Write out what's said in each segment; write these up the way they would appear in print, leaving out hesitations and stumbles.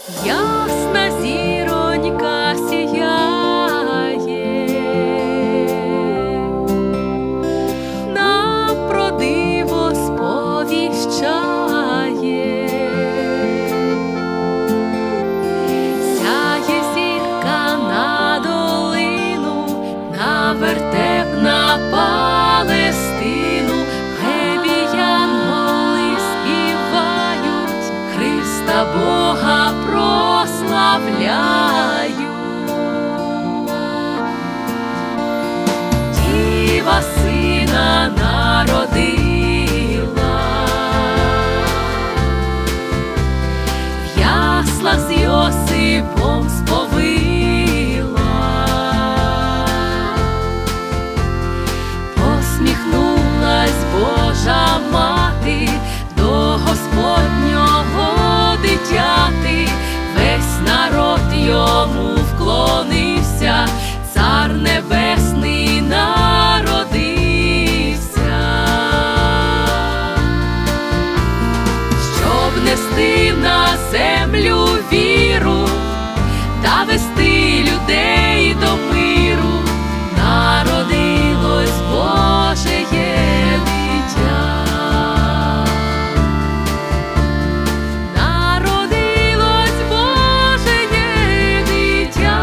Ясна зіронька сіяє, нам про диво сповіщає. Сяє зірка на долину, на вертеп, на Палестину. Небі янголи співають, Христа Бога прославляють. Діва сина народила, в яслах з Йосипом сповила. Посміхнулась Божа мати до Господнього дитяти. Весь народ йому вклонився, Цар Небесний народився, щоб нести на землю віру та вести людей до миру. Народилось Божеє дитя. Народилось Божеє дитя.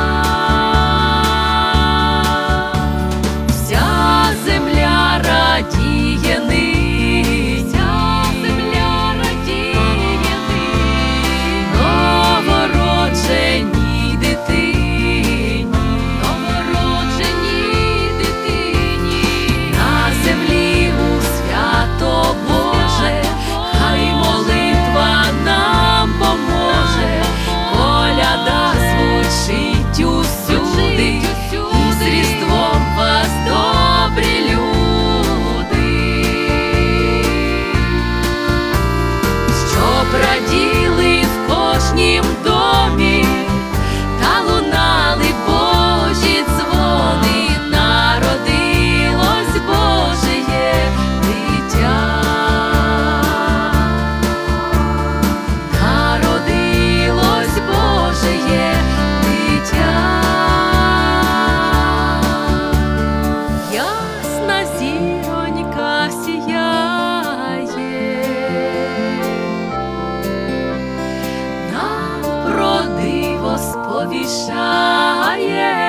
Вся земля радіє нині, вся земля радіє нині, новородженій дитині, новородженій дитині. На землі у свято Боже, хай молитва нам поможе. Коляда звучить усюди, і з Різдвом вас, добрі люди, щоб раділи в кожнім домі та лунали Божі дзвони. Народилось Божеє дитя. Народилось Божеє дитя. Ясна зіронька сіяє, нам про диво сповіщає.